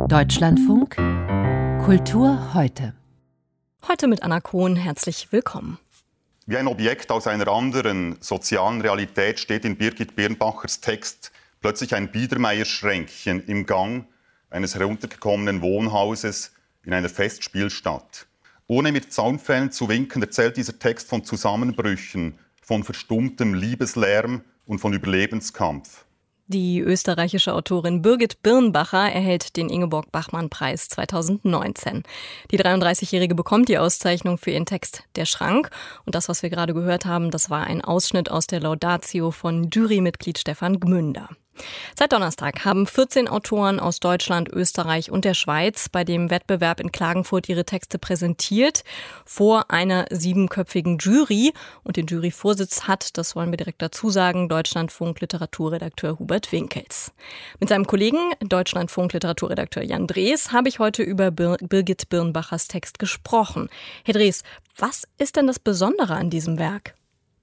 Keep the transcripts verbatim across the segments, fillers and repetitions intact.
Deutschlandfunk Kultur heute. Heute mit Anna Kohn, herzlich willkommen. Wie ein Objekt aus einer anderen sozialen Realität steht in Birgit Birnbachers Text plötzlich ein Biedermeierschränkchen im Gang eines heruntergekommenen Wohnhauses in einer Festspielstadt. Ohne mit Zaunpfählen zu winken, erzählt dieser Text von Zusammenbrüchen, von verstummtem Liebeslärm und von Überlebenskampf. Die österreichische Autorin Birgit Birnbacher erhält den Ingeborg-Bachmann-Preis zweitausendneunzehn. Die dreiunddreißigjährige bekommt die Auszeichnung für ihren Text Der Schrank. Und das, was wir gerade gehört haben, das war ein Ausschnitt aus der Laudatio von Jurymitglied Stefan Gmünder. Seit Donnerstag haben vierzehn Autoren aus Deutschland, Österreich und der Schweiz bei dem Wettbewerb in Klagenfurt ihre Texte präsentiert, vor einer siebenköpfigen Jury. Und den Juryvorsitz hat, das wollen wir direkt dazu sagen, Deutschlandfunk-Literaturredakteur Hubert Winkels. Mit seinem Kollegen, Deutschlandfunk-Literaturredakteur Jan Drees, habe ich heute über Bir- Birgit Birnbachers Text gesprochen. Herr Drees, was ist denn das Besondere an diesem Werk?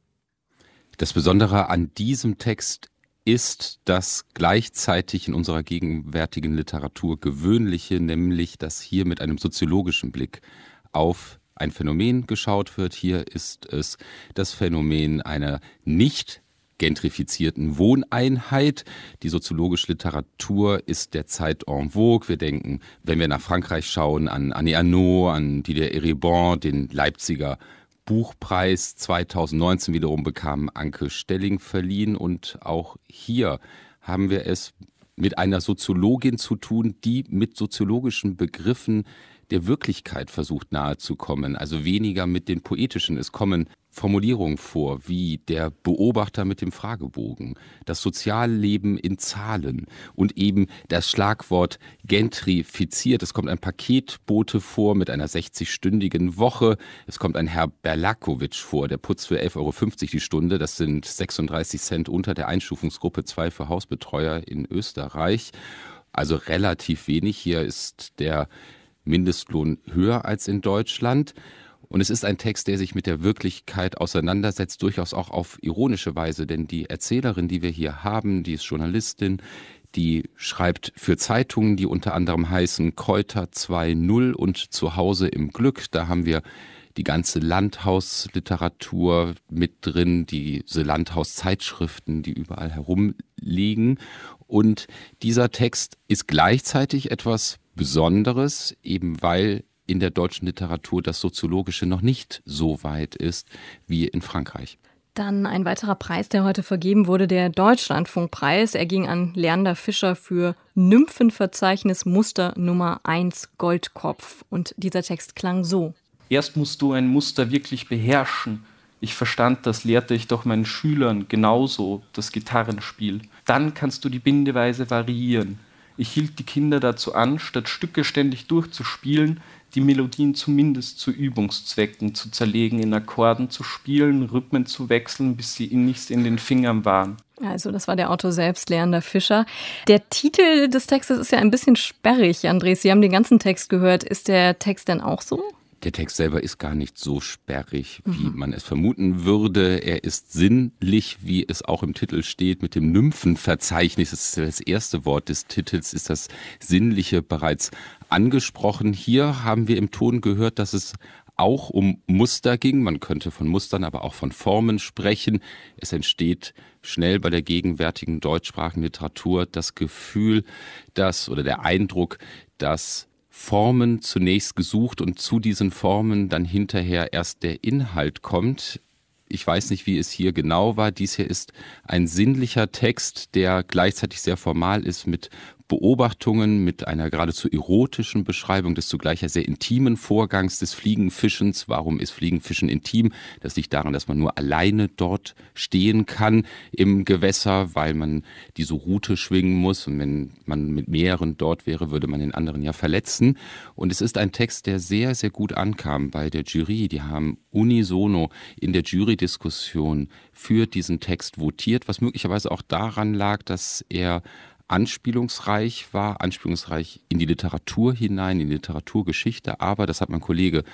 Das Besondere an diesem Text ist das gleichzeitig in unserer gegenwärtigen Literatur Gewöhnliche, nämlich dass hier mit einem soziologischen Blick auf ein Phänomen geschaut wird. Hier ist es das Phänomen einer nicht gentrifizierten Wohneinheit. Die soziologische Literatur ist derzeit en vogue. Wir denken, wenn wir nach Frankreich schauen, an Annie Ernaux, an Didier Eribon, den Leipziger Buchpreis zweitausendneunzehn wiederum bekam Anke Stelling verliehen. Und auch hier haben wir es mit einer Soziologin zu tun, die mit soziologischen Begriffen der Wirklichkeit versucht nahezukommen, also weniger mit den poetischen. Es kommen Formulierungen vor, wie der Beobachter mit dem Fragebogen, das Sozialleben in Zahlen und eben das Schlagwort gentrifiziert. Es kommt ein Paketbote vor mit einer sechzigstündigen Woche. Es kommt ein Herr Berlakowitsch vor, der putzt für elf Euro fünfzig die Stunde. Das sind sechsunddreißig Cent unter der Einstufungsgruppe zwei für Hausbetreuer in Österreich. Also relativ wenig. Hier ist der Mindestlohn höher als in Deutschland. Und es ist ein Text, der sich mit der Wirklichkeit auseinandersetzt, durchaus auch auf ironische Weise. Denn die Erzählerin, die wir hier haben, die ist Journalistin, die schreibt für Zeitungen, die unter anderem heißen Kräuter zwei Punkt null und Zuhause im Glück. Da haben wir die ganze Landhausliteratur mit drin, diese Landhauszeitschriften, die überall herumliegen. Und dieser Text ist gleichzeitig etwas Besonderes, eben weil in der deutschen Literatur das Soziologische noch nicht so weit ist wie in Frankreich. Dann ein weiterer Preis, der heute vergeben wurde, der Deutschlandfunkpreis. Er ging an Leander Fischer für Nymphenverzeichnis Muster Nummer eins Goldkopf. Und dieser Text klang so. Erst musst du ein Muster wirklich beherrschen. Ich verstand das, lehrte ich doch meinen Schülern genauso, das Gitarrenspiel. Dann kannst du die Bindeweise variieren. Ich hielt die Kinder dazu an, statt Stücke ständig durchzuspielen, die Melodien zumindest zu Übungszwecken zu zerlegen, in Akkorden zu spielen, Rhythmen zu wechseln, bis sie innigst in den Fingern waren. Also das war der Autor selbst, Leander Fischer. Der Titel des Textes ist ja ein bisschen sperrig, Andres. Sie haben den ganzen Text gehört. Ist der Text denn auch so? Der Text selber ist gar nicht so sperrig, wie mhm. man es vermuten würde. Er ist sinnlich, wie es auch im Titel steht, mit dem Nymphenverzeichnis. Das ist das erste Wort des Titels, ist das Sinnliche bereits angesprochen. Hier haben wir im Ton gehört, dass es auch um Muster ging. Man könnte von Mustern, aber auch von Formen sprechen. Es entsteht schnell bei der gegenwärtigen deutschsprachigen Literatur das Gefühl, dass oder der Eindruck, dass Formen zunächst gesucht und zu diesen Formen dann hinterher erst der Inhalt kommt. Ich weiß nicht, wie es hier genau war. Dies hier ist ein sinnlicher Text, der gleichzeitig sehr formal ist mit Beobachtungen, mit einer geradezu erotischen Beschreibung des zugleich sehr intimen Vorgangs des Fliegenfischens. Warum ist Fliegenfischen intim? Das liegt daran, dass man nur alleine dort stehen kann im Gewässer, weil man diese Rute schwingen muss. Und wenn man mit mehreren dort wäre, würde man den anderen ja verletzen. Und es ist ein Text, der sehr, sehr gut ankam bei der Jury. Die haben unisono in der Jury-Diskussion für diesen Text votiert, was möglicherweise auch daran lag, dass er anspielungsreich war, anspielungsreich in die Literatur hinein, in die Literaturgeschichte. Aber, das hat mein Kollege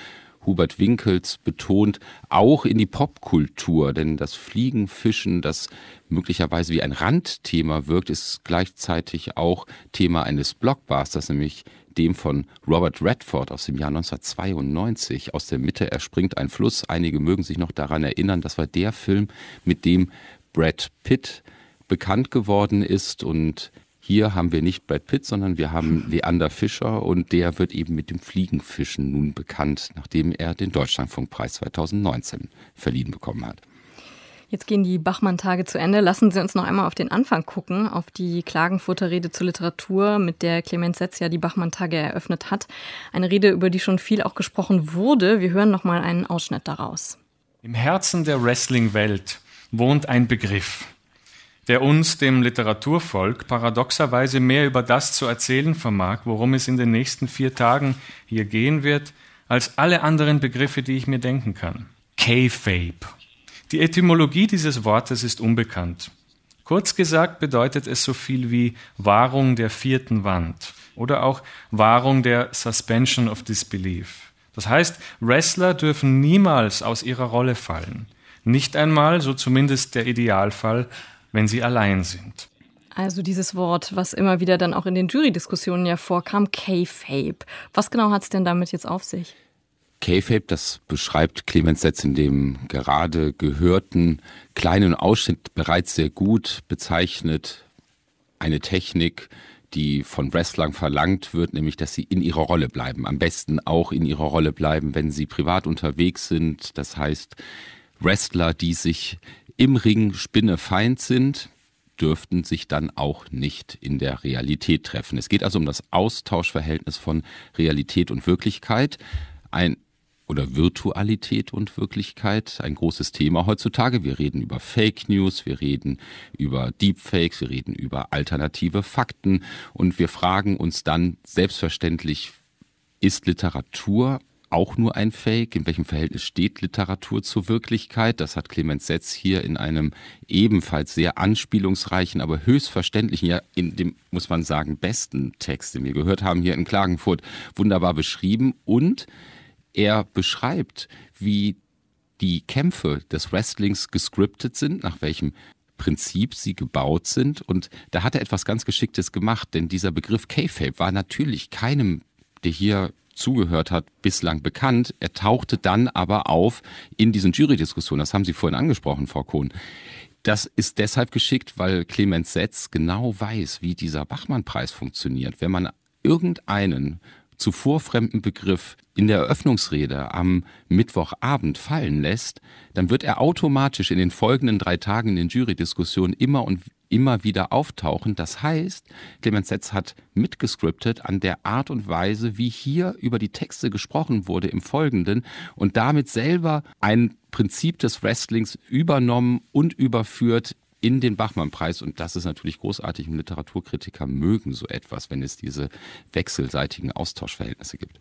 Hubert Winkels betont, auch in die Popkultur. Denn das Fliegenfischen, das möglicherweise wie ein Randthema wirkt, ist gleichzeitig auch Thema eines Blockbusters, nämlich dem von Robert Redford aus dem Jahr neunzehnhundertzweiundneunzig. Aus der Mitte erspringt ein Fluss. Einige mögen sich noch daran erinnern, das war der Film, mit dem Brad Pitt bekannt geworden ist. Und hier haben wir nicht Brad Pitt, sondern wir haben Leander Fischer und der wird eben mit dem Fliegenfischen nun bekannt, nachdem er den Deutschlandfunkpreis zweitausendneunzehn verliehen bekommen hat. Jetzt gehen die Bachmann-Tage zu Ende. Lassen Sie uns noch einmal auf den Anfang gucken, auf die Klagenfurter Rede zur Literatur, mit der Clemens Setz ja die Bachmann-Tage eröffnet hat. Eine Rede, über die schon viel auch gesprochen wurde. Wir hören noch mal einen Ausschnitt daraus. Im Herzen der Wrestling-Welt wohnt ein Begriff, der uns, dem Literaturvolk, paradoxerweise mehr über das zu erzählen vermag, worum es in den nächsten vier Tagen hier gehen wird, als alle anderen Begriffe, die ich mir denken kann. Kayfabe. Die Etymologie dieses Wortes ist unbekannt. Kurz gesagt bedeutet es so viel wie Wahrung der vierten Wand oder auch Wahrung der Suspension of Disbelief. Das heißt, Wrestler dürfen niemals aus ihrer Rolle fallen. Nicht einmal, so zumindest der Idealfall, wenn sie allein sind. Also dieses Wort, was immer wieder dann auch in den Jurydiskussionen ja vorkam, Kayfabe. Was genau hat es denn damit jetzt auf sich? Kayfabe, das beschreibt Clemens Setz in dem gerade gehörten kleinen Ausschnitt bereits sehr gut, bezeichnet eine Technik, die von Wrestlern verlangt wird, nämlich dass sie in ihrer Rolle bleiben. Am besten auch in ihrer Rolle bleiben, wenn sie privat unterwegs sind. Das heißt, Wrestler, die sich im Ring spinnefeind sind, dürften sich dann auch nicht in der Realität treffen. Es geht also um das Austauschverhältnis von Realität und Wirklichkeit. Ein oder Virtualität und Wirklichkeit, ein großes Thema heutzutage. Wir reden über Fake News, wir reden über Deepfakes, wir reden über alternative Fakten und wir fragen uns dann selbstverständlich, ist Literatur auch nur ein Fake? In welchem Verhältnis steht Literatur zur Wirklichkeit? Das hat Clemens Setz hier in einem ebenfalls sehr anspielungsreichen, aber höchstverständlichen, ja in dem, muss man sagen, besten Text, den wir gehört haben, hier in Klagenfurt, wunderbar beschrieben. Und er beschreibt, wie die Kämpfe des Wrestlings gescriptet sind, nach welchem Prinzip sie gebaut sind. Und da hat er etwas ganz Geschicktes gemacht, denn dieser Begriff Kayfabe war natürlich keinem, der hier zugehört hat, bislang bekannt. Er tauchte dann aber auf in diesen Jurydiskussionen. Das haben Sie vorhin angesprochen, Frau Kohn. Das ist deshalb geschickt, weil Clemens Setz genau weiß, wie dieser Bachmann-Preis funktioniert. Wenn man irgendeinen zuvor fremden Begriff in der Eröffnungsrede am Mittwochabend fallen lässt, dann wird er automatisch in den folgenden drei Tagen in den Jurydiskussionen immer und immer wieder auftauchen. Das heißt, Clemens Setz hat mitgescriptet an der Art und Weise, wie hier über die Texte gesprochen wurde im Folgenden und damit selber ein Prinzip des Wrestlings übernommen und überführt in den Bachmann-Preis. Und das ist natürlich großartig. Und Literaturkritiker mögen so etwas, wenn es diese wechselseitigen Austauschverhältnisse gibt.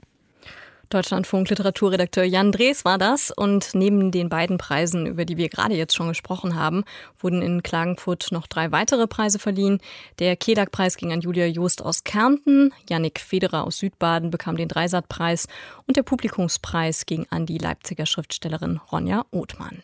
Deutschlandfunk-Literaturredakteur Jan Drees war das. Und neben den beiden Preisen, über die wir gerade jetzt schon gesprochen haben, wurden in Klagenfurt noch drei weitere Preise verliehen. Der Kedak-Preis ging an Julia Joost aus Kärnten, Yannick Federer aus Südbaden bekam den Dreisat-Preis und der Publikumspreis ging an die Leipziger Schriftstellerin Ronja Othmann.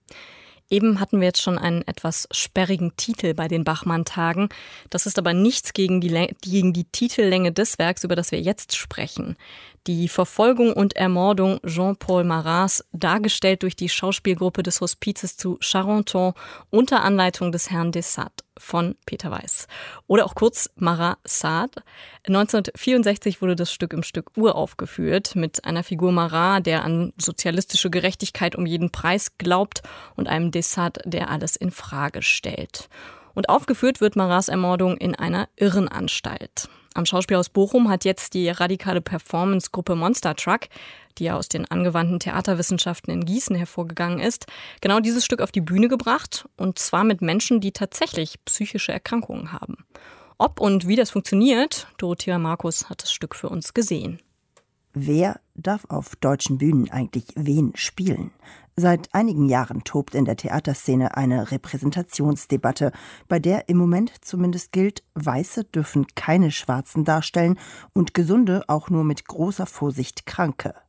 Eben hatten wir jetzt schon einen etwas sperrigen Titel bei den Bachmann-Tagen. Das ist aber nichts gegen die, gegen die Titellänge des Werks, über das wir jetzt sprechen. Die Verfolgung und Ermordung Jean-Paul Marats, dargestellt durch die Schauspielgruppe des Hospizes zu Charenton unter Anleitung des Herrn de Sade von Peter Weiß. Oder auch kurz Marat Sade. neunzehnhundertvierundsechzig wurde das Stück im Stück uraufgeführt mit einer Figur Marat, der an sozialistische Gerechtigkeit um jeden Preis glaubt und einem de Sade, der alles in Frage stellt. Und aufgeführt wird Marats Ermordung in einer Irrenanstalt. Am Schauspielhaus Bochum hat jetzt die radikale Performance-Gruppe Monster Truck, die ja aus den angewandten Theaterwissenschaften in Gießen hervorgegangen ist, genau dieses Stück auf die Bühne gebracht, und zwar mit Menschen, die tatsächlich psychische Erkrankungen haben. Ob und wie das funktioniert, Dorothea Markus hat das Stück für uns gesehen. Wer darf auf deutschen Bühnen eigentlich wen spielen? Seit einigen Jahren tobt in der Theaterszene eine Repräsentationsdebatte, bei der im Moment zumindest gilt, Weiße dürfen keine Schwarzen darstellen und Gesunde auch nur mit großer Vorsicht Kranke.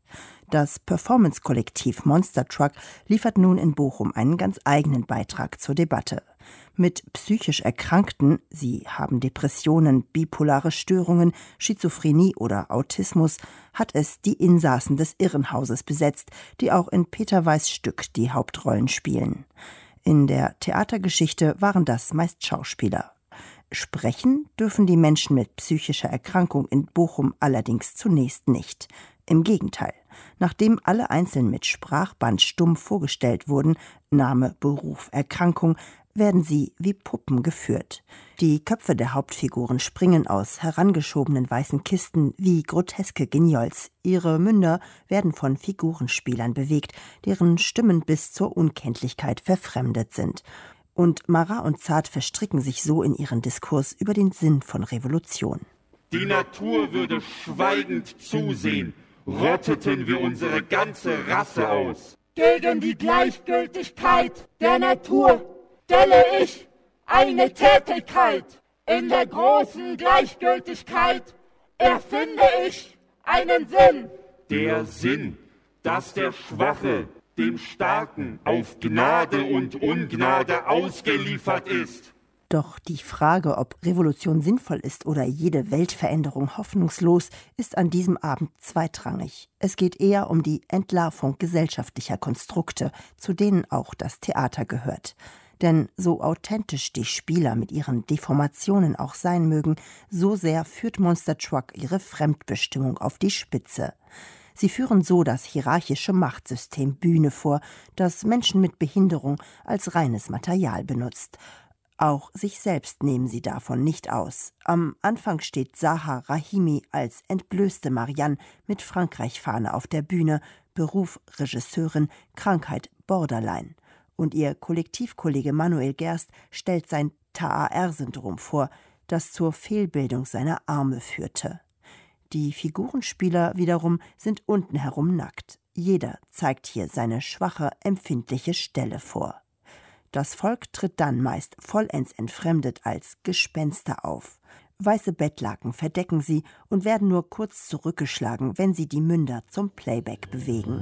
Das Performance-Kollektiv Monster Truck liefert nun in Bochum einen ganz eigenen Beitrag zur Debatte. Mit psychisch Erkrankten, sie haben Depressionen, bipolare Störungen, Schizophrenie oder Autismus, hat es die Insassen des Irrenhauses besetzt, die auch in Peter Weiß' Stück die Hauptrollen spielen. In der Theatergeschichte waren das meist Schauspieler. Sprechen dürfen die Menschen mit psychischer Erkrankung in Bochum allerdings zunächst nicht. Im Gegenteil, nachdem alle einzeln mit Sprachband stumm vorgestellt wurden, Name, Beruf, Erkrankung, werden sie wie Puppen geführt. Die Köpfe der Hauptfiguren springen aus herangeschobenen weißen Kisten wie groteske Guignols. Ihre Münder werden von Figurenspielern bewegt, deren Stimmen bis zur Unkenntlichkeit verfremdet sind. Und Marat und Zart verstricken sich so in ihren Diskurs über den Sinn von Revolution. Die Natur würde schweigend zusehen, rotteten wir unsere ganze Rasse aus. Gegen die Gleichgültigkeit der Natur stelle ich eine Tätigkeit. In der großen Gleichgültigkeit erfinde ich einen Sinn. Der Sinn, dass der Schwache dem Starken auf Gnade und Ungnade ausgeliefert ist. Doch die Frage, ob Revolution sinnvoll ist oder jede Weltveränderung hoffnungslos, ist an diesem Abend zweitrangig. Es geht eher um die Entlarvung gesellschaftlicher Konstrukte, zu denen auch das Theater gehört. Denn so authentisch die Spieler mit ihren Deformationen auch sein mögen, so sehr führt Monster Truck ihre Fremdbestimmung auf die Spitze. Sie führen so das hierarchische Machtsystem Bühne vor, das Menschen mit Behinderung als reines Material benutzt. Auch sich selbst nehmen sie davon nicht aus. Am Anfang steht Zaha Rahimi als entblößte Marianne mit Frankreich-Fahne auf der Bühne, Beruf Regisseurin, Krankheit Borderline. Und ihr Kollektivkollege Manuel Gerst stellt sein T A R-Syndrom vor, das zur Fehlbildung seiner Arme führte. Die Figurenspieler wiederum sind unten herum nackt. Jeder zeigt hier seine schwache, empfindliche Stelle vor. Das Volk tritt dann meist vollends entfremdet als Gespenster auf. Weiße Bettlaken verdecken sie und werden nur kurz zurückgeschlagen, wenn sie die Münder zum Playback bewegen.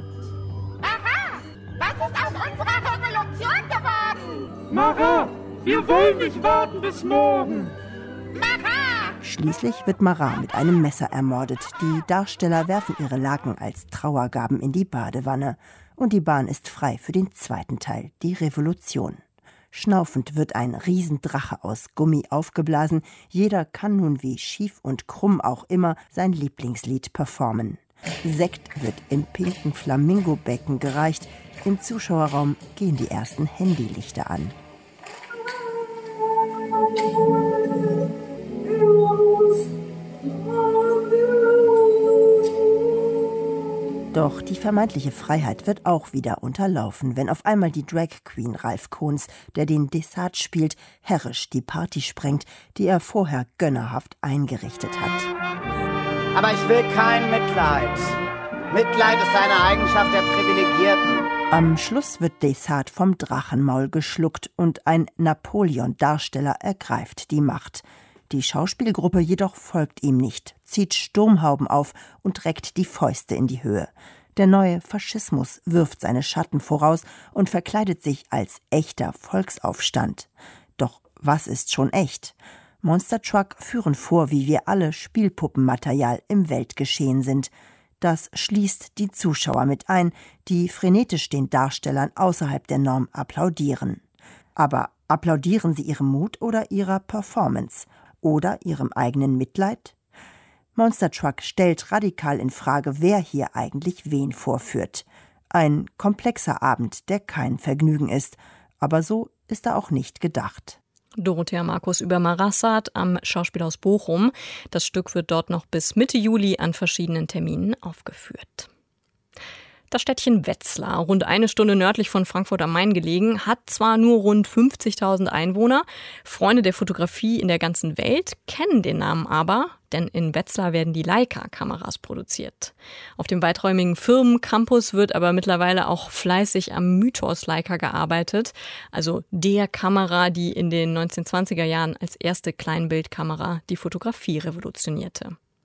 Aha! Was ist aus unserer Revolution geworden? Marat, wir wollen nicht warten bis morgen. Marat! Schließlich wird Marat mit einem Messer ermordet. Die Darsteller werfen ihre Laken als Trauergaben in die Badewanne. Und die Bahn ist frei für den zweiten Teil, die Revolution. Schnaufend wird ein Riesendrache aus Gummi aufgeblasen. Jeder kann nun, wie schief und krumm auch immer, sein Lieblingslied performen. Sekt wird in pinken Flamingobecken gereicht. Im Zuschauerraum gehen die ersten Handylichter an. Doch die vermeintliche Freiheit wird auch wieder unterlaufen, wenn auf einmal die Drag Queen Ralf Kohns, der den Desart spielt, herrisch die Party sprengt, die er vorher gönnerhaft eingerichtet hat. Aber ich will kein Mitleid. Mitleid ist eine Eigenschaft der Privilegierten. Am Schluss wird Desart vom Drachenmaul geschluckt und ein Napoleon-Darsteller ergreift die Macht. Die Schauspielgruppe jedoch folgt ihm nicht, zieht Sturmhauben auf und reckt die Fäuste in die Höhe. Der neue Faschismus wirft seine Schatten voraus und verkleidet sich als echter Volksaufstand. Doch was ist schon echt? Monster Truck führen vor, wie wir alle Spielpuppenmaterial im Weltgeschehen sind. Das schließt die Zuschauer mit ein, die frenetisch den Darstellern außerhalb der Norm applaudieren. Aber applaudieren sie ihrem Mut oder ihrer Performance? Oder ihrem eigenen Mitleid? Monster Truck stellt radikal in Frage, wer hier eigentlich wen vorführt. Ein komplexer Abend, der kein Vergnügen ist. Aber so ist er auch nicht gedacht. Dorothea Markus über Marassat am Schauspielhaus Bochum. Das Stück wird dort noch bis Mitte Juli an verschiedenen Terminen aufgeführt. Das Städtchen Wetzlar, rund eine Stunde nördlich von Frankfurt am Main gelegen, hat zwar nur rund fünfzigtausend Einwohner. Freunde der Fotografie in der ganzen Welt kennen den Namen aber, denn in Wetzlar werden die Leica-Kameras produziert. Auf dem weiträumigen Firmencampus wird aber mittlerweile auch fleißig am Mythos Leica gearbeitet, also der Kamera, die in den neunzehnhundertzwanziger Jahren als erste Kleinbildkamera die Fotografie revolutionierte.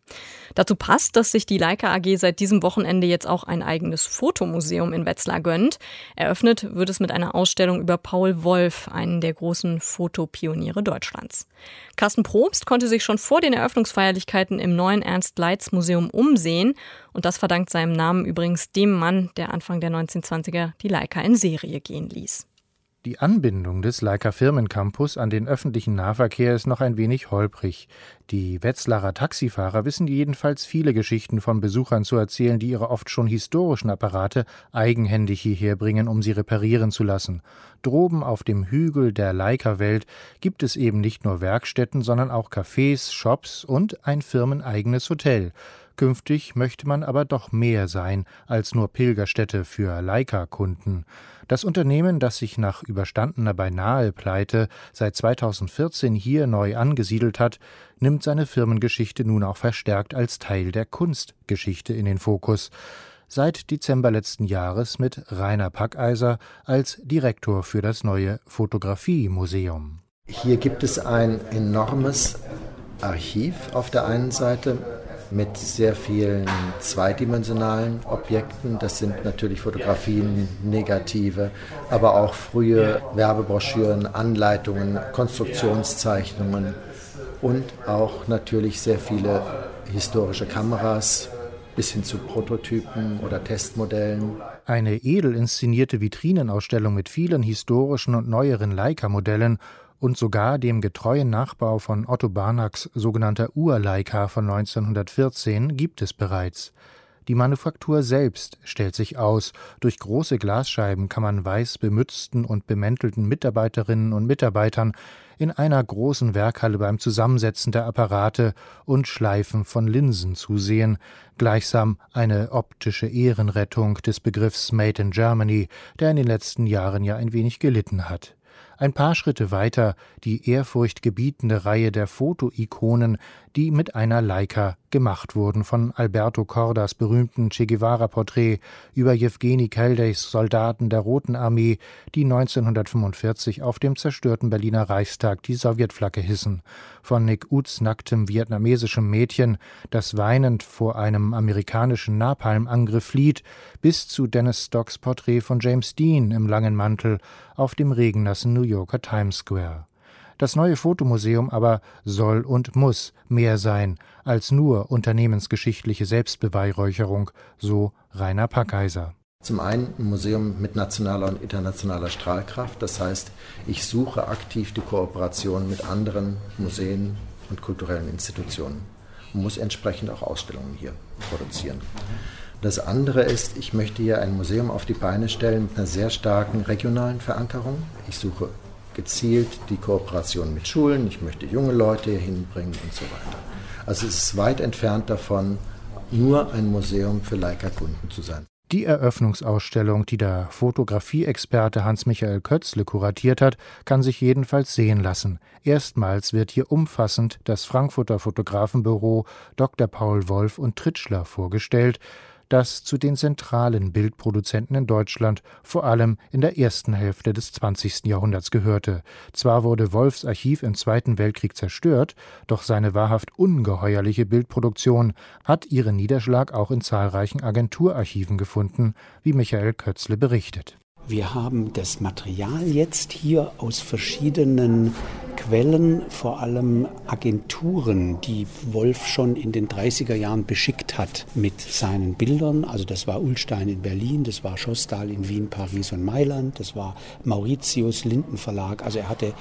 Dazu passt, dass sich die Leica A G seit diesem Wochenende jetzt auch ein eigenes Fotomuseum in Wetzlar gönnt. Eröffnet wird es mit einer Ausstellung über Paul Wolf, einen der großen Fotopioniere Deutschlands. Carsten Probst konnte sich schon vor den Eröffnungsfeierlichkeiten im neuen Ernst-Leitz-Museum umsehen. Und das verdankt seinem Namen übrigens dem Mann, der Anfang der neunzehnhundertzwanziger die Leica in Serie gehen ließ. Die Anbindung des Leica-Firmencampus an den öffentlichen Nahverkehr ist noch ein wenig holprig. Die Wetzlarer Taxifahrer wissen jedenfalls viele Geschichten von Besuchern zu erzählen, die ihre oft schon historischen Apparate eigenhändig hierher bringen, um sie reparieren zu lassen. Droben auf dem Hügel der Leica-Welt gibt es eben nicht nur Werkstätten, sondern auch Cafés, Shops und ein firmeneigenes Hotel. Künftig möchte man aber doch mehr sein als nur Pilgerstätte für Leica-Kunden. Das Unternehmen, das sich nach überstandener Beinahe-Pleite seit zweitausendvierzehn hier neu angesiedelt hat, nimmt seine Firmengeschichte nun auch verstärkt als Teil der Kunstgeschichte in den Fokus. Seit Dezember letzten Jahres mit Rainer Packeiser als Direktor für das neue Fotografie-Museum. Hier gibt es ein enormes Archiv auf der einen Seite mit sehr vielen zweidimensionalen Objekten. Das sind natürlich Fotografien, Negative, aber auch frühe Werbebroschüren, Anleitungen, Konstruktionszeichnungen und auch natürlich sehr viele historische Kameras bis hin zu Prototypen oder Testmodellen. Eine edel inszenierte Vitrinenausstellung mit vielen historischen und neueren Leica-Modellen und sogar dem getreuen Nachbau von Otto Barnacks sogenannter Ur-Leica von neunzehnhundertvierzehn gibt es bereits. Die Manufaktur selbst stellt sich aus. Durch große Glasscheiben kann man weiß bemützten und bemäntelten Mitarbeiterinnen und Mitarbeitern in einer großen Werkhalle beim Zusammensetzen der Apparate und Schleifen von Linsen zusehen, gleichsam eine optische Ehrenrettung des Begriffs Made in Germany, der in den letzten Jahren ja ein wenig gelitten hat. Ein paar Schritte weiter die ehrfurchtgebietende Reihe der Fotoikonen, die mit einer Leica gemacht wurden, von Alberto Kordas berühmten Che Guevara-Porträt über Jewgeni Keldejs Soldaten der Roten Armee, die neunzehnhundertfünfundvierzig auf dem zerstörten Berliner Reichstag die Sowjetflagge hissen, von Nick Uts nacktem vietnamesischem Mädchen, das weinend vor einem amerikanischen Napalmangriff flieht, bis zu Dennis Stocks Porträt von James Dean im langen Mantel auf dem regennassen New Yorker Times Square. Das neue Fotomuseum aber soll und muss mehr sein als nur unternehmensgeschichtliche Selbstbeweihräucherung, so Rainer Packeiser. Zum einen ein Museum mit nationaler und internationaler Strahlkraft. Das heißt, ich suche aktiv die Kooperation mit anderen Museen und kulturellen Institutionen und muss entsprechend auch Ausstellungen hier produzieren. Das andere ist, ich möchte hier ein Museum auf die Beine stellen mit einer sehr starken regionalen Verankerung. Ich suche gezielt die Kooperation mit Schulen, ich möchte junge Leute hier hinbringen und so weiter. Also es ist weit entfernt davon, nur ein Museum für Leica-Kunden zu sein. Die Eröffnungsausstellung, die der Fotografie-Experte Hans-Michael Kötzle kuratiert hat, kann sich jedenfalls sehen lassen. Erstmals wird hier umfassend das Frankfurter Fotografenbüro Doktor Paul Wolf und Tritschler vorgestellt, das zu den zentralen Bildproduzenten in Deutschland vor allem in der ersten Hälfte des zwanzigsten Jahrhunderts gehörte. Zwar wurde Wolfs Archiv im Zweiten Weltkrieg zerstört, doch seine wahrhaft ungeheuerliche Bildproduktion hat ihren Niederschlag auch in zahlreichen Agenturarchiven gefunden, wie Michael Kötzle berichtet. Wir haben das Material jetzt hier aus verschiedenen Quellen, vor allem Agenturen, die Wolf schon in den dreißiger Jahren beschickt hat mit seinen Bildern. Also das war Ullstein in Berlin, das war Schostal in Wien, Paris und Mailand, das war Mauritius Linden Verlag. Also er hatte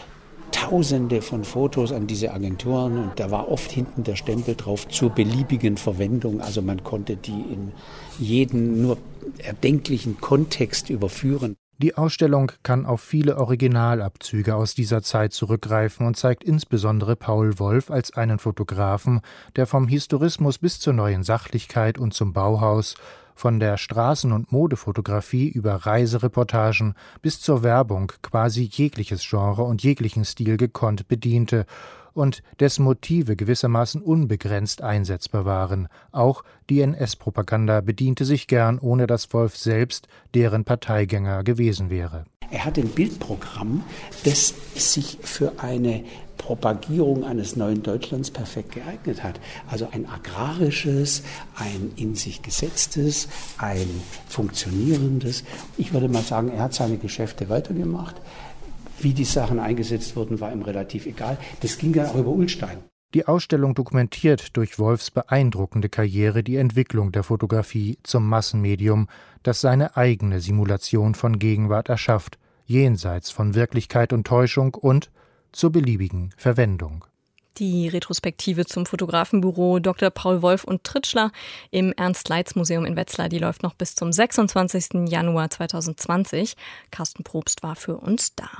Tausende von Fotos an diese Agenturen und da war oft hinten der Stempel drauf zur beliebigen Verwendung. Also man konnte die in jeden nur erdenklichen Kontext überführen. Die Ausstellung kann auf viele Originalabzüge aus dieser Zeit zurückgreifen und zeigt insbesondere Paul Wolf als einen Fotografen, der vom Historismus bis zur neuen Sachlichkeit und zum Bauhaus, von der Straßen- und Modefotografie über Reisereportagen bis zur Werbung quasi jegliches Genre und jeglichen Stil gekonnt bediente und dessen Motive gewissermaßen unbegrenzt einsetzbar waren. Auch die N S-Propaganda bediente sich gern, ohne dass Wolf selbst deren Parteigänger gewesen wäre. Er hat ein Bildprogramm, das sich für eine Propagierung eines neuen Deutschlands perfekt geeignet hat. Also ein agrarisches, ein in sich gesetztes, ein funktionierendes. Ich würde mal sagen, er hat seine Geschäfte weitergemacht. Wie die Sachen eingesetzt wurden, war ihm relativ egal. Das ging ja auch über Ullstein. Die Ausstellung dokumentiert durch Wolfs beeindruckende Karriere die Entwicklung der Fotografie zum Massenmedium, das seine eigene Simulation von Gegenwart erschafft, jenseits von Wirklichkeit und Täuschung und zur beliebigen Verwendung. Die Retrospektive zum Fotografenbüro Doktor Paul Wolf und Tritschler im Ernst-Leitz-Museum in Wetzlar, die läuft noch bis zum sechsundzwanzigsten Januar zweitausendzwanzig. Carsten Probst war für uns da.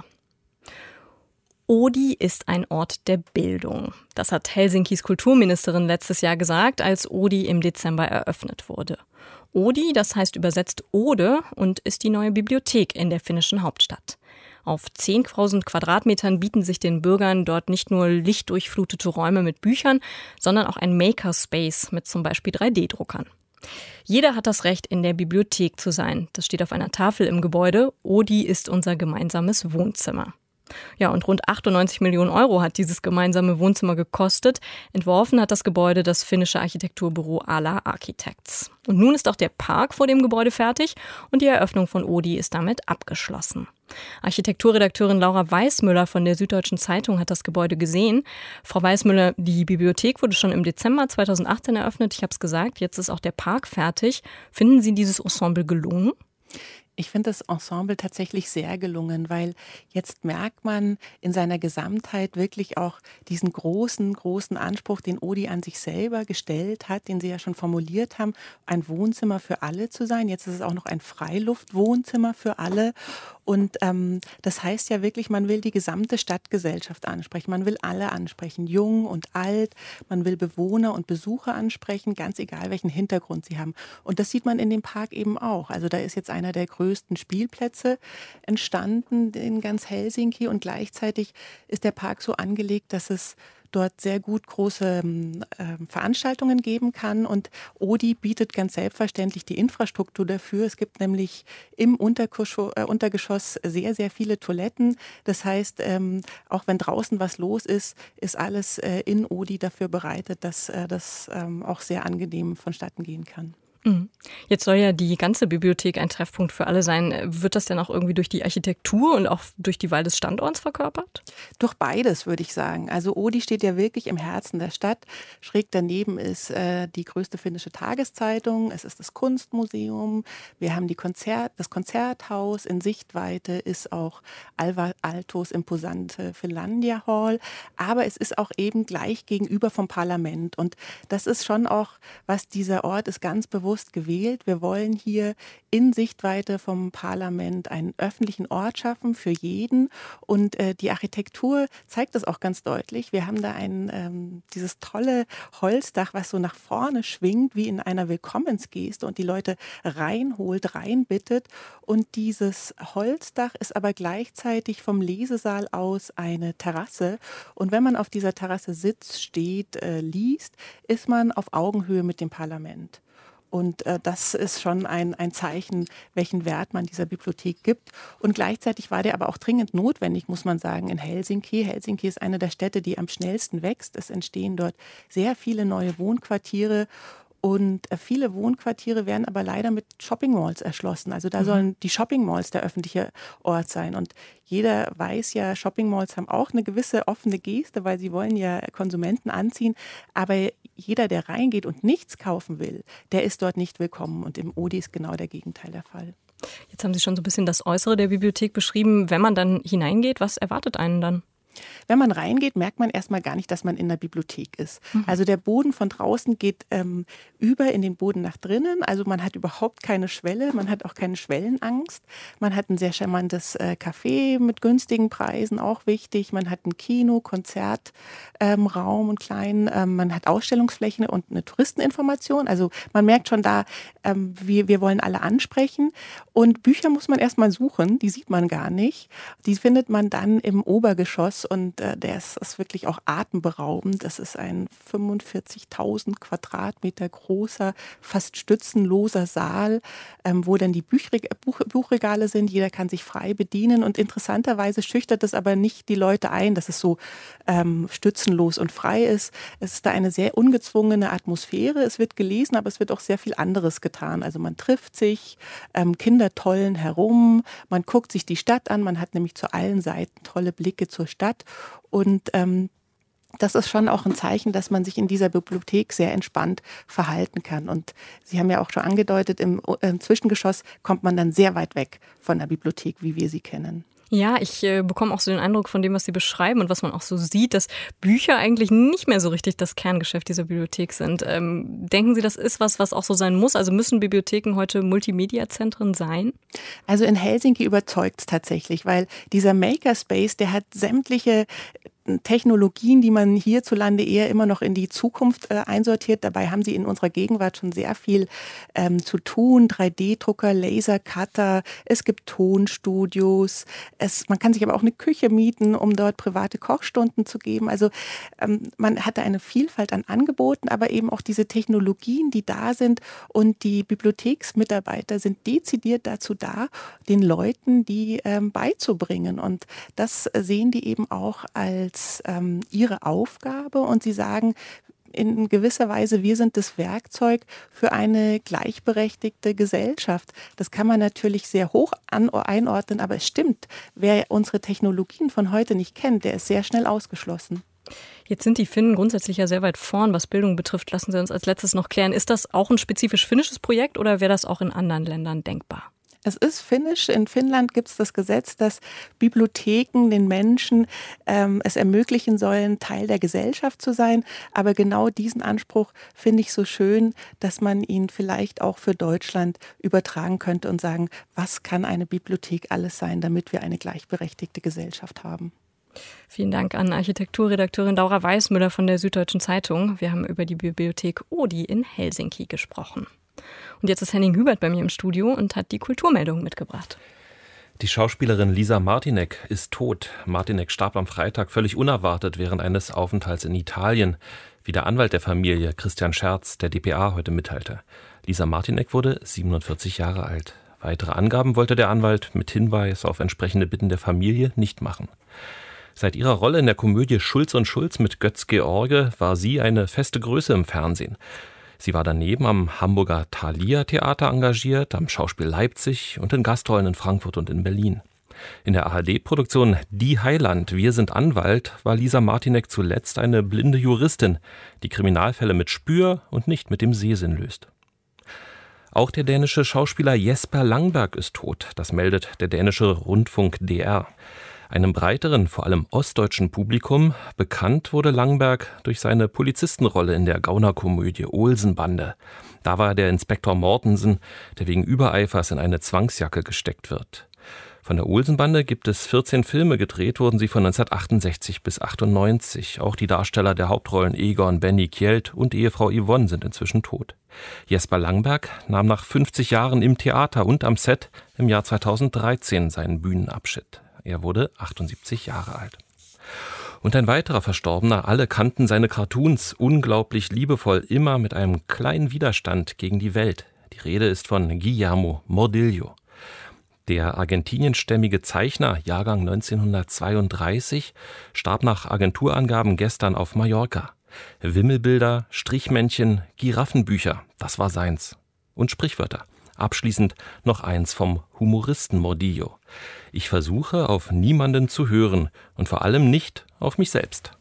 Oodi ist ein Ort der Bildung. Das hat Helsinkis Kulturministerin letztes Jahr gesagt, als Oodi im Dezember eröffnet wurde. Oodi, das heißt übersetzt Ode und ist die neue Bibliothek in der finnischen Hauptstadt. Auf zehntausend Quadratmetern bieten sich den Bürgern dort nicht nur lichtdurchflutete Räume mit Büchern, sondern auch ein Makerspace mit zum Beispiel drei D Druckern. Jeder hat das Recht, in der Bibliothek zu sein. Das steht auf einer Tafel im Gebäude. Oodi ist unser gemeinsames Wohnzimmer. Ja, und rund achtundneunzig Millionen Euro hat dieses gemeinsame Wohnzimmer gekostet. Entworfen hat das Gebäude das finnische Architekturbüro Ala Architects. Und nun ist auch der Park vor dem Gebäude fertig und die Eröffnung von Oodi ist damit abgeschlossen. Architekturredakteurin Laura Weißmüller von der Süddeutschen Zeitung hat das Gebäude gesehen. Frau Weißmüller, die Bibliothek wurde schon im Dezember zweitausendachtzehn eröffnet. Ich habe es gesagt, jetzt ist auch der Park fertig. Finden Sie dieses Ensemble gelungen? Ich finde das Ensemble tatsächlich sehr gelungen, weil jetzt merkt man in seiner Gesamtheit wirklich auch diesen großen, großen Anspruch, den Oodi an sich selber gestellt hat, den Sie ja schon formuliert haben, ein Wohnzimmer für alle zu sein. Jetzt ist es auch noch ein Freiluftwohnzimmer für alle. Und ähm, das heißt ja wirklich, man will die gesamte Stadtgesellschaft ansprechen. Man will alle ansprechen, jung und alt. Man will Bewohner und Besucher ansprechen, ganz egal, welchen Hintergrund sie haben. Und das sieht man in dem Park eben auch. Also da ist jetzt einer der größten Spielplätze entstanden in ganz Helsinki. Und gleichzeitig ist der Park so angelegt, dass es dort sehr gut große äh, Veranstaltungen geben kann. Und Oodi bietet ganz selbstverständlich die Infrastruktur dafür. Es gibt nämlich im Untergeschoss, äh, Untergeschoss sehr, sehr viele Toiletten. Das heißt, ähm, auch wenn draußen was los ist, ist alles äh, in Oodi dafür bereitet, dass äh, das ähm, auch sehr angenehm vonstatten gehen kann. Jetzt soll ja die ganze Bibliothek ein Treffpunkt für alle sein. Wird das denn auch irgendwie durch die Architektur und auch durch die Wahl des Standorts verkörpert? Durch beides, würde ich sagen. Also Oodi steht ja wirklich im Herzen der Stadt. Schräg daneben ist äh, die größte finnische Tageszeitung. Es ist das Kunstmuseum. Wir haben die Konzert, das Konzerthaus. In Sichtweite ist auch Alvar Aaltos imposante Finlandia Hall. Aber es ist auch eben gleich gegenüber vom Parlament. Und das ist schon auch, was dieser Ort ist, ganz bewusst gewählt. Wir wollen hier in Sichtweite vom Parlament einen öffentlichen Ort schaffen für jeden. Und äh, die Architektur zeigt das auch ganz deutlich. Wir haben da ein, ähm, dieses tolle Holzdach, was so nach vorne schwingt, wie in einer Willkommensgeste und die Leute reinholt, reinbittet. Und dieses Holzdach ist aber gleichzeitig vom Lesesaal aus eine Terrasse. Und wenn man auf dieser Terrasse sitzt, steht, äh, liest, ist man auf Augenhöhe mit dem Parlament. Und äh, das ist schon ein, ein Zeichen, welchen Wert man dieser Bibliothek gibt. Und gleichzeitig war der aber auch dringend notwendig, muss man sagen, in Helsinki. Helsinki ist eine der Städte, die am schnellsten wächst. Es entstehen dort sehr viele neue Wohnquartiere. Und viele Wohnquartiere werden aber leider mit Shopping-Malls erschlossen. Also da mhm. sollen die Shopping-Malls der öffentliche Ort sein. Und jeder weiß ja, Shopping-Malls haben auch eine gewisse offene Geste, weil sie wollen ja Konsumenten anziehen. Aber jeder, der reingeht und nichts kaufen will, der ist dort nicht willkommen. Und im Oodi ist genau der Gegenteil der Fall. Jetzt haben Sie schon so ein bisschen das Äußere der Bibliothek beschrieben. Wenn man dann hineingeht, was erwartet einen dann? Wenn man reingeht, merkt man erstmal gar nicht, dass man in der Bibliothek ist. Mhm. Also der Boden von draußen geht ähm, über in den Boden nach drinnen. Also man hat überhaupt keine Schwelle, man hat auch keine Schwellenangst. Man hat ein sehr charmantes äh, Café mit günstigen Preisen, auch wichtig. Man hat ein Kino, Konzertraum ähm, und klein. Ähm, man hat Ausstellungsflächen und eine Touristeninformation. Also man merkt schon da, ähm, wir, wir wollen alle ansprechen. Und Bücher muss man erstmal suchen, die sieht man gar nicht. Die findet man dann im Obergeschoss groß und äh, der ist, ist wirklich auch atemberaubend. Das ist ein fünfundvierzigtausend Quadratmeter großer, fast stützenloser Saal, ähm, wo dann die Büchreg- Buch- Buchregale sind. Jeder kann sich frei bedienen und interessanterweise schüchtert es aber nicht die Leute ein, dass es so ähm, stützenlos und frei ist. Es ist da eine sehr ungezwungene Atmosphäre. Es wird gelesen, aber es wird auch sehr viel anderes getan. Also man trifft sich, ähm, Kinder tollen herum, man guckt sich die Stadt an, man hat nämlich zu allen Seiten tolle Blicke zur Stadt und ähm, das ist schon auch ein Zeichen, dass man sich in dieser Bibliothek sehr entspannt verhalten kann. Und Sie haben ja auch schon angedeutet, im, im Zwischengeschoss kommt man dann sehr weit weg von der Bibliothek, wie wir sie kennen. Ja, ich äh, bekomme auch so den Eindruck von dem, was Sie beschreiben und was man auch so sieht, dass Bücher eigentlich nicht mehr so richtig das Kerngeschäft dieser Bibliothek sind. Ähm, denken Sie, das ist was, was auch so sein muss? Also müssen Bibliotheken heute Multimedia-Zentren sein? Also in Helsinki überzeugt es tatsächlich, weil dieser Makerspace, der hat sämtliche Technologien, die man hierzulande eher immer noch in die Zukunft äh, einsortiert. Dabei haben sie in unserer Gegenwart schon sehr viel ähm, zu tun. drei D Drucker, Lasercutter, es gibt Tonstudios. Es, man kann sich aber auch eine Küche mieten, um dort private Kochstunden zu geben. Also ähm, man hat da eine Vielfalt an Angeboten, aber eben auch diese Technologien, die da sind. Und die Bibliotheksmitarbeiter sind dezidiert dazu da, den Leuten die ähm, beizubringen. Und das sehen die eben auch als als ähm, ihre Aufgabe und sie sagen in gewisser Weise, wir sind das Werkzeug für eine gleichberechtigte Gesellschaft. Das kann man natürlich sehr hoch an- einordnen, aber es stimmt, wer unsere Technologien von heute nicht kennt, der ist sehr schnell ausgeschlossen. Jetzt sind die Finnen grundsätzlich ja sehr weit vorn, was Bildung betrifft. Lassen Sie uns als letztes noch klären, ist das auch ein spezifisch finnisches Projekt oder wäre das auch in anderen Ländern denkbar? Es ist finnisch. In Finnland gibt es das Gesetz, dass Bibliotheken den Menschen ähm, es ermöglichen sollen, Teil der Gesellschaft zu sein. Aber genau diesen Anspruch finde ich so schön, dass man ihn vielleicht auch für Deutschland übertragen könnte und sagen, was kann eine Bibliothek alles sein, damit wir eine gleichberechtigte Gesellschaft haben. Vielen Dank an Architekturredakteurin Laura Weißmüller von der Süddeutschen Zeitung. Wir haben über die Bibliothek Oodi in Helsinki gesprochen. Und jetzt ist Henning Hubert bei mir im Studio und hat die Kulturmeldung mitgebracht. Die Schauspielerin Lisa Martinek ist tot. Martinek starb am Freitag völlig unerwartet während eines Aufenthalts in Italien, wie der Anwalt der Familie, Christian Scherz, der D P A heute mitteilte. Lisa Martinek wurde siebenundvierzig Jahre alt. Weitere Angaben wollte der Anwalt mit Hinweis auf entsprechende Bitten der Familie nicht machen. Seit ihrer Rolle in der Komödie Schulz und Schulz mit Götz George war sie eine feste Größe im Fernsehen. Sie war daneben am Hamburger Thalia Theater engagiert, am Schauspiel Leipzig und in Gastrollen in Frankfurt und in Berlin. In der A R D-Produktion Die Heiland, Wir sind Anwalt war Lisa Martinek zuletzt eine blinde Juristin, die Kriminalfälle mit Spür und nicht mit dem Sehsinn löst. Auch der dänische Schauspieler Jesper Langberg ist tot, das meldet der dänische Rundfunk D R. Einem breiteren, vor allem ostdeutschen Publikum bekannt wurde Langberg durch seine Polizistenrolle in der Gaunerkomödie Olsenbande. Da war er der Inspektor Mortensen, der wegen Übereifers in eine Zwangsjacke gesteckt wird. Von der Olsenbande gibt es vierzehn Filme, gedreht wurden sie von neunzehnhundertachtundsechzig bis achtundneunzig. Auch die Darsteller der Hauptrollen Egon, Benny Kjeld und Ehefrau Yvonne sind inzwischen tot. Jesper Langberg nahm nach fünfzig Jahren im Theater und am Set im Jahr zweitausenddreizehn seinen Bühnenabschied. Er wurde achtundsiebzig Jahre alt. Und ein weiterer Verstorbener, alle kannten seine Cartoons, unglaublich liebevoll, immer mit einem kleinen Widerstand gegen die Welt. Die Rede ist von Guillermo Mordillo. Der argentinienstämmige Zeichner, Jahrgang neunzehnhundertzweiunddreißig, starb nach Agenturangaben gestern auf Mallorca. Wimmelbilder, Strichmännchen, Giraffenbücher, das war seins. Und Sprichwörter. Abschließend noch eins vom Humoristen Mordillo. Ich versuche, auf niemanden zu hören und vor allem nicht auf mich selbst.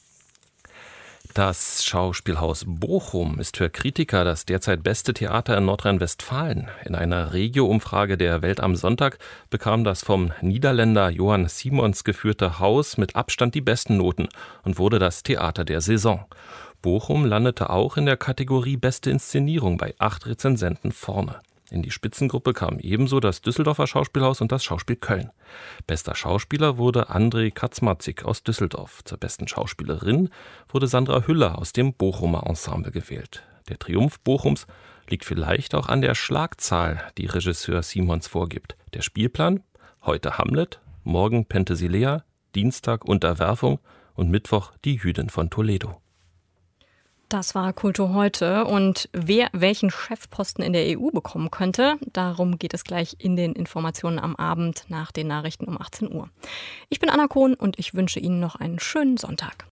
Das Schauspielhaus Bochum ist für Kritiker das derzeit beste Theater in Nordrhein-Westfalen. In einer Regio-Umfrage der Welt am Sonntag bekam das vom Niederländer Johan Simons geführte Haus mit Abstand die besten Noten und wurde das Theater der Saison. Bochum landete auch in der Kategorie Beste Inszenierung bei acht Rezensenten vorne. In die Spitzengruppe kamen ebenso das Düsseldorfer Schauspielhaus und das Schauspiel Köln. Bester Schauspieler wurde André Kaczmarczyk aus Düsseldorf. Zur besten Schauspielerin wurde Sandra Hüller aus dem Bochumer Ensemble gewählt. Der Triumph Bochums liegt vielleicht auch an der Schlagzahl, die Regisseur Simons vorgibt. Der Spielplan? Heute Hamlet, morgen Penthesilea, Dienstag Unterwerfung und Mittwoch die Jüdin von Toledo. Das war Kultur heute. Und wer welchen Chefposten in der E U bekommen könnte, darum geht es gleich in den Informationen am Abend nach den Nachrichten um achtzehn Uhr. Ich bin Anna Kohn und ich wünsche Ihnen noch einen schönen Sonntag.